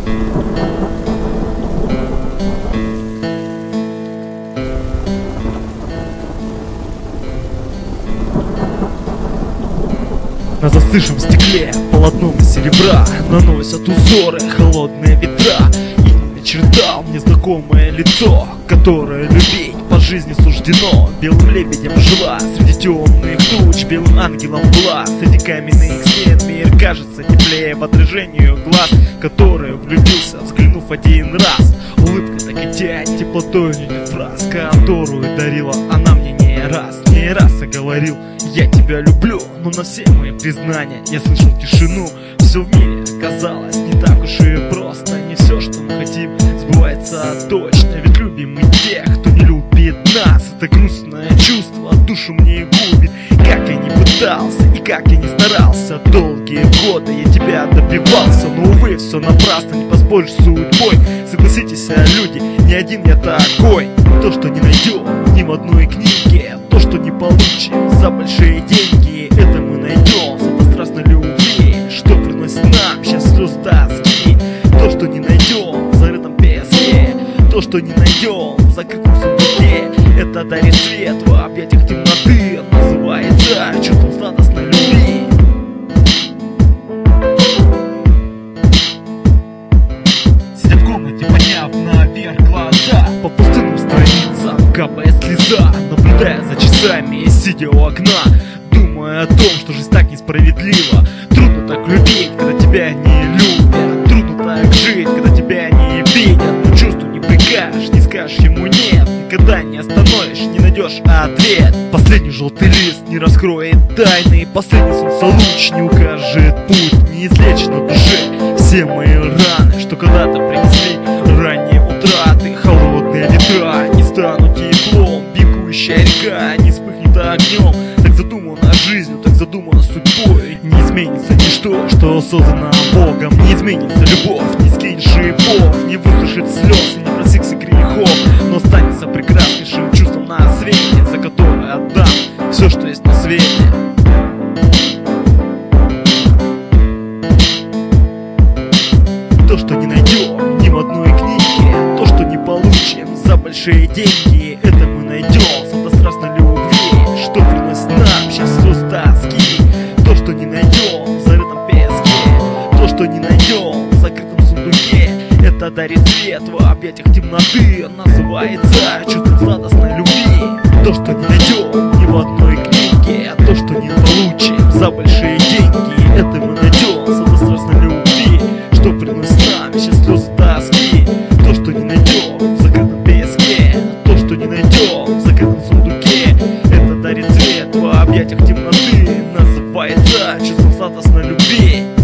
На застывшем стекле полотном серебра наносят узоры холодные ветра. И начертал мне знакомое лицо, которое любить по жизни суждено. Белым лебедем жила среди темных туч, белым ангелом была среди каменных стен. Мир кажется теплее в отражении глаз, который влюбился, взглянув один раз. Улыбка так и тянет теплотой фраз, которую дарила она мне не раз. Не раз я говорил: я тебя люблю, но на все мои признания я слышал тишину. Все в мире оказалось не так уж и просто. Не все, что мы хотим, сбывается точно. Ведь любим мы тех, кто не любит нас. Это грустное чувство душу мне губит. Как я не пытался и как я не старался, долгие годы я тебя добивался. Но увы, все напрасно, не поспоришь с судьбой. Согласитесь, люди, не один я такой. То, что не найдем ни в одной книге, то, что не получим за большие деньги, это мы найдем сладострастной любви, что приносит нам сейчас слез тоски. То, что не найдем в зарытом песке, то, что не найдем в закрытом сундуке, это дарит свет в объятиях темноты. Называется чувством сладостной любви. Сидя в комнате, подняв наверх глаза, по пустынным страницам капает слеза, наблюдая за часами, сидя у окна, думая о том, что жизнь так несправедлива. Трудно так любить, когда тебя не любят. Трудно так жить, когда тебя не видят. Но чувству не прикажешь, не скажешь ему нет. Никогда не остановишь, не найдешь ответ. Последний желтый лист не раскроет тайны, последний солнцелуч не укажет путь. Не излечит на душе все мои раны, что когда-то принесли ранние утраты. Холодные ветра не станут теплом, бегущая река не вспыхнет огнем. Так задумана жизнью, так задумана судьбой. Не изменится ничто, что создано Богом. Не изменится любовь, не скинь шипов, не высушит слез и не просикся грехов. Но останется прекраснейшим чувством на свете, за которое отдам все, что есть на свете. То, что не найдем ни в одной книге, то, что не получим за большие деньги, это мы найдем в сладострастной любви, что приносит нам сейчас слез тоски. То, что не найдем в зарытом песке, то, что не найдем в закрытом сундуке, это дарит свет в объятиях темноты. Называется чувством сладостной любви. То, что не найдем ни в одной книге, то, что не получим за большие деньги, это мы найдем в сладострастной любви, что приносит нам сейчас слезы тоски. То, что не найдем в закрытом песке, то, что не найдем в закрытом сундуке, это дарит свет в объятиях темноты. Называется чувством сладостной любви.